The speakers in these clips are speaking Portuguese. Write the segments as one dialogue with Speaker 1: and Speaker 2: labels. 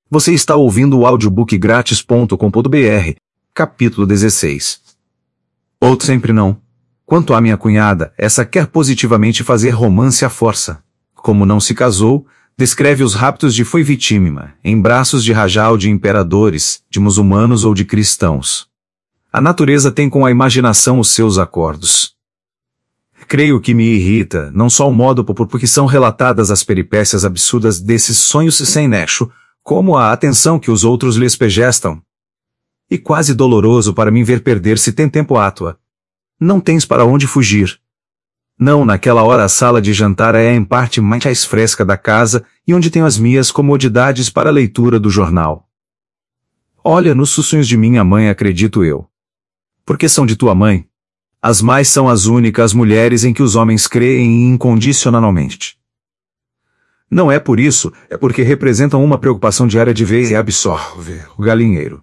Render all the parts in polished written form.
Speaker 1: Você está ouvindo o audiobookgratis.com.br, capítulo 16. Ou sempre não. Quanto à minha cunhada, essa quer positivamente fazer romance à força. Como não se casou, descreve os raptos de foi vitímima, em braços de rajal de imperadores, de muçulmanos ou de cristãos. A natureza tem com a imaginação os seus acordos. Creio que me irrita, não só o modo por que são relatadas as peripécias absurdas desses sonhos sem nexo, como a atenção que os outros lhes prestam. E quase doloroso para mim ver perder-se tem tempo à tua. Não tens para onde fugir. Não, naquela hora a sala de jantar é em parte mais fresca da casa e onde tenho as minhas comodidades para a leitura do jornal. Olha nos sonhos de minha mãe, acredito eu. Porque são de tua mãe. As mais são as únicas mulheres em que os homens creem incondicionalmente. Não é por isso, é porque representam uma preocupação diária de ver e absorver o galinheiro.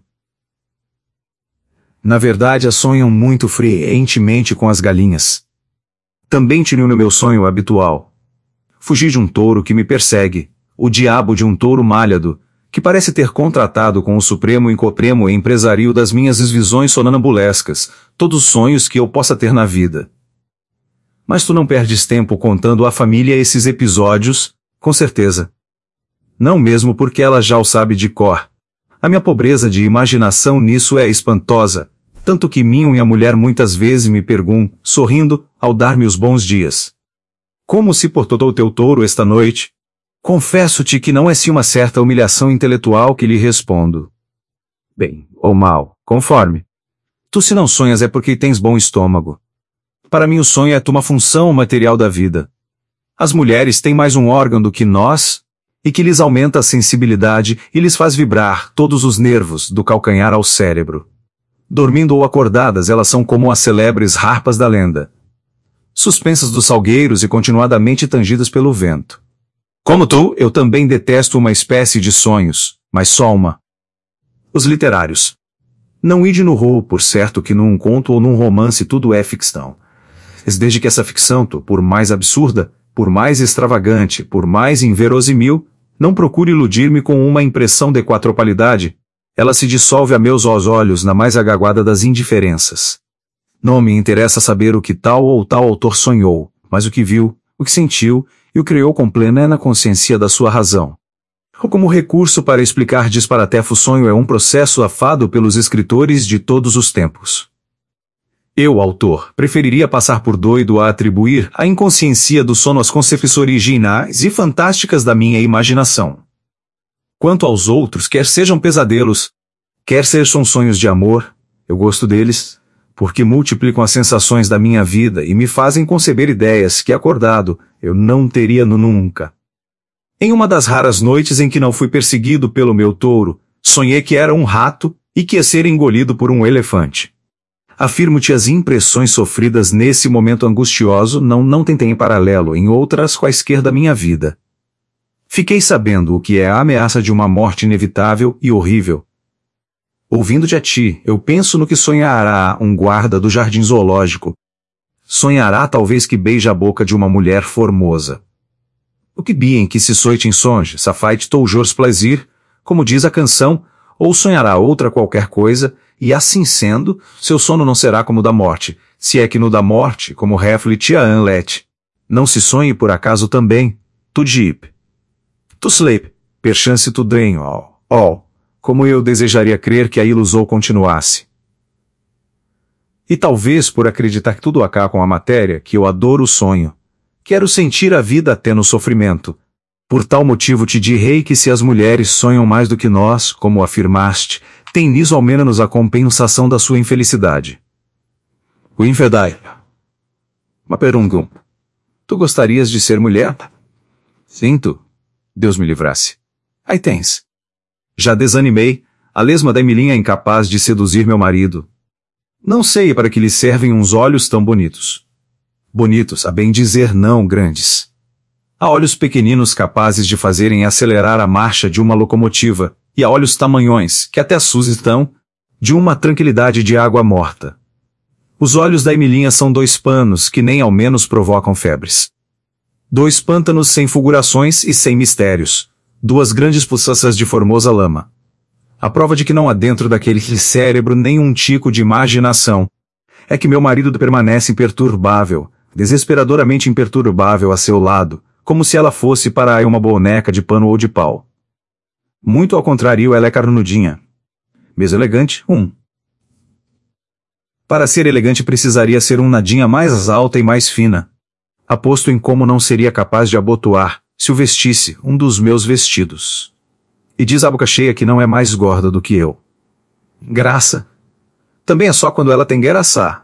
Speaker 1: Na verdade, sonham muito frequentemente com as galinhas. Também tive no meu sonho habitual. Fugi de um touro que me persegue, o diabo de um touro malhado, que parece ter contratado com o supremo incopremo empresario das minhas visões sonambulescas, todos os sonhos que eu possa ter na vida. Mas tu não perdes tempo contando à família esses episódios, com certeza. Não mesmo porque ela já o sabe de cor. A minha pobreza de imaginação nisso é espantosa, tanto que minha mulher muitas vezes me pergunta, sorrindo, ao dar-me os bons dias: como se portou o teu touro esta noite? Confesso-te que não é se uma certa humilhação intelectual que lhe respondo: bem, ou mal, conforme. Tu se não sonhas é porque tens bom estômago. Para mim o sonho é uma função material da vida. As mulheres têm mais um órgão do que nós, e que lhes aumenta a sensibilidade e lhes faz vibrar todos os nervos, do calcanhar ao cérebro. Dormindo ou acordadas, elas são como as celebres harpas da lenda, suspensas dos salgueiros e continuadamente tangidas pelo vento. Como tu, eu também detesto uma espécie de sonhos, mas só uma. Os literários. Não ide no rol, por certo que num conto ou num romance tudo é ficção. Desde que essa ficção, por mais absurda, por mais extravagante, por mais inverosimil, não procure iludir-me com uma impressão de quatropalidade, ela se dissolve a meus olhos na mais agaguada das indiferenças. Não me interessa saber o que tal ou tal autor sonhou, mas o que viu, o que sentiu, e o criou com plena consciência da sua razão. Como recurso para explicar disparatef o sonho é um processo afado pelos escritores de todos os tempos. Eu, autor, preferiria passar por doido a atribuir à inconsciência do sono as concepções originais e fantásticas da minha imaginação. Quanto aos outros, quer sejam pesadelos, quer sejam sonhos de amor, eu gosto deles, porque multiplicam as sensações da minha vida e me fazem conceber ideias que, acordado, eu não teria nunca. Em uma das raras noites em que não fui perseguido pelo meu touro, sonhei que era um rato e que ia ser engolido por um elefante. Afirmo-te, as impressões sofridas nesse momento angustioso não têm paralelo em outras quaisquer da minha vida. Fiquei sabendo o que é a ameaça de uma morte inevitável e horrível. Ouvindo-te a ti, eu penso no que sonhará um guarda do jardim zoológico. Sonhará talvez que beija a boca de uma mulher formosa. O que bien que se soite em songe, safait toujors plaisir, como diz a canção, ou sonhará outra qualquer coisa, e assim sendo, seu sono não será como o da morte, se é que no da morte, como reflete a Anlet. Não se sonhe por acaso também, tu deep. Tu sleep, perchance tu dream all, como eu desejaria crer que a ilusão continuasse. E talvez por acreditar que tudo acaba com a matéria, que eu adoro o sonho. Quero sentir a vida até no sofrimento. Por tal motivo te direi que se as mulheres sonham mais do que nós, como afirmaste, tem nisso ao menos a compensação da sua infelicidade. O infedai. Uma pergunta. Tu gostarias de ser mulher? Sinto. Deus me livrasse. Aí tens. Já desanimei, a lesma da Emilinha é incapaz de seduzir meu marido. Não sei para que lhe servem uns olhos tão bonitos. Bonitos, a bem dizer, não grandes. Há olhos pequeninos capazes de fazerem acelerar a marcha de uma locomotiva, e há olhos tamanhões, que até suscitam, de uma tranquilidade de água morta. Os olhos da Emilinha são dois panos que nem ao menos provocam febres. Dois pântanos sem fulgurações e sem mistérios. duas grandes poças de formosa lama. A prova de que não há dentro daquele cérebro nenhum tico de imaginação é que meu marido permanece imperturbável, desesperadoramente imperturbável a seu lado, como se ela fosse para aí uma boneca de pano ou de pau. Muito ao contrário, ela é carnudinha. Mesmo elegante, Para ser elegante precisaria ser um nadinha mais alta e mais fina. Aposto em como não seria capaz de abotoar, se o vestisse, um dos meus vestidos. E diz a boca cheia que não é mais gorda do que eu. Graça. Também é só quando ela tem gueraçá.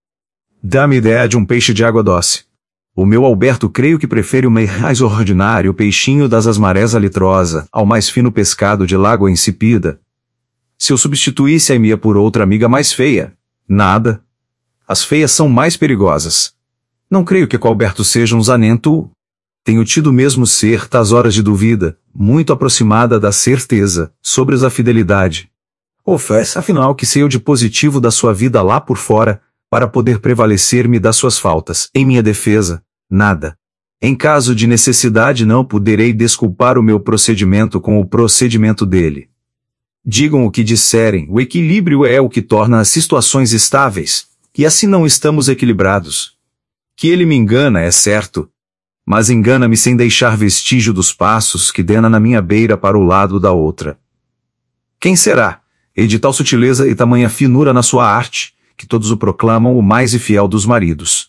Speaker 1: Dá-me ideia de um peixe de água doce. O meu Alberto creio que prefere o mais ordinário peixinho das asmarés alitrosa ao mais fino pescado de lágua insípida. Se eu substituísse a Emia por outra amiga mais feia, nada. As feias são mais perigosas. Não creio que Alberto seja um zanento. Tenho tido mesmo certas horas de dúvida, muito aproximada da certeza, sobre a fidelidade. Oferece afinal que sei eu de positivo da sua vida lá por fora, para poder prevalecer-me das suas faltas. Em minha defesa, nada. Em caso de necessidade não poderei desculpar o meu procedimento com o procedimento dele. Digam o que disserem, o equilíbrio é o que torna as situações estáveis, e assim não estamos equilibrados. Que ele me engana, é certo. Mas engana-me sem deixar vestígio dos passos que dena na minha beira para o lado da outra. Quem será, e de tal sutileza e tamanha finura na sua arte, que todos o proclamam o mais fiel dos maridos?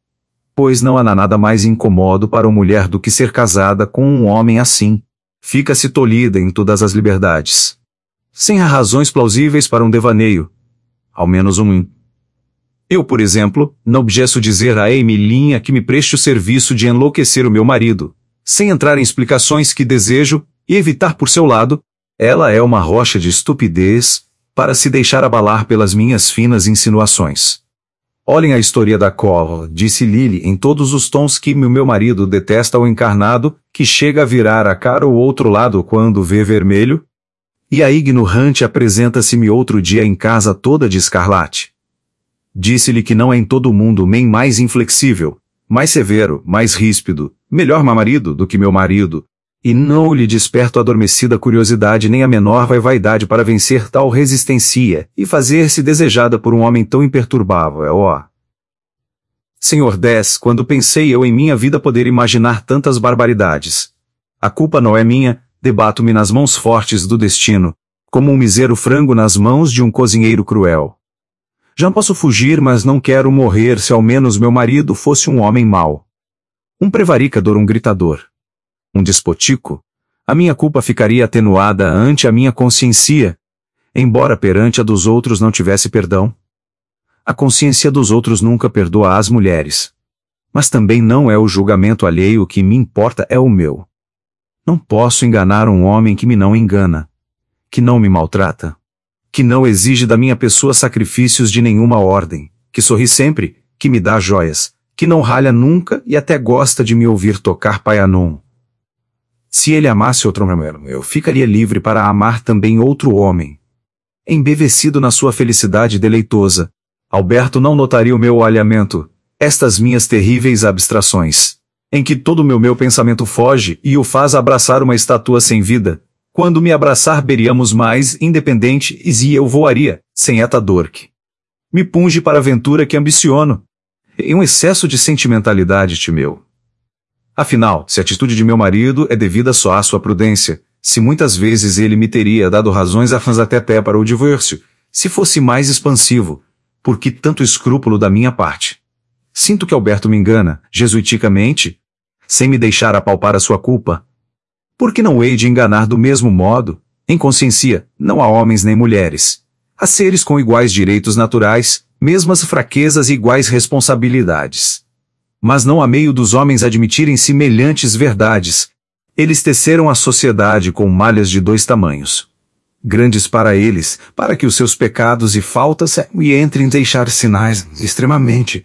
Speaker 1: Pois não há nada mais incômodo para uma mulher do que ser casada com um homem assim. Fica-se tolhida em todas as liberdades. Sem razões plausíveis para um devaneio. Ao menos um. Eu, por exemplo, não objeço dizer a Emilinha que me preste o serviço de enlouquecer o meu marido, sem entrar em explicações que desejo, e evitar por seu lado. Ela é uma rocha de estupidez, para se deixar abalar pelas minhas finas insinuações. Olhem a história da cova, disse Lily em todos os tons que meu marido detesta o encarnado, que chega a virar a cara ao outro lado quando vê vermelho. E a ignorante apresenta-se-me outro dia em casa toda de escarlate. Disse-lhe que não é em todo o mundo homem mais inflexível, mais severo, mais ríspido, melhor marido do que meu marido, e não lhe desperto a adormecida curiosidade nem a menor vaidade para vencer tal resistência e fazer-se desejada por um homem tão imperturbável. Senhor 10, quando pensei eu em minha vida poder imaginar tantas barbaridades. A culpa não é minha, debato-me nas mãos fortes do destino, como um mísero frango nas mãos de um cozinheiro cruel. Já posso fugir, mas não quero morrer se ao menos meu marido fosse um homem mau. Um prevaricador, um gritador. Um despotico. A minha culpa ficaria atenuada ante a minha consciência, embora perante a dos outros não tivesse perdão. A consciência dos outros nunca perdoa as mulheres. Mas também não é o julgamento alheio que me importa, é o meu. Não posso enganar um homem que me não engana, que não me maltrata, que não exige da minha pessoa sacrifícios de nenhuma ordem, que sorri sempre, que me dá joias, que não ralha nunca e até gosta de me ouvir tocar Paianon. Se ele amasse outro homem, eu ficaria livre para amar também outro homem. Embevecido na sua felicidade deleitosa, Alberto não notaria o meu alhamento, estas minhas terríveis abstrações, em que todo o meu pensamento foge e o faz abraçar uma estátua sem vida. Quando me abraçar beríamos mais independentes e eu voaria, sem eta dorque. Me punge para a aventura que ambiciono. Em um excesso de sentimentalidade, meu. Afinal, se a atitude de meu marido é devida só à sua prudência, se muitas vezes ele me teria dado razões até para o divórcio, se fosse mais expansivo, por que tanto escrúpulo da minha parte? Sinto que Alberto me engana, jesuiticamente, sem me deixar apalpar a sua culpa. Por que não hei de enganar do mesmo modo? Em consciência, não há homens nem mulheres. Há seres com iguais direitos naturais, mesmas fraquezas e iguais responsabilidades. Mas não há meio dos homens admitirem semelhantes verdades. Eles teceram a sociedade com malhas de dois tamanhos. Grandes para eles, para que os seus pecados e faltas entrem deixar sinais extremamente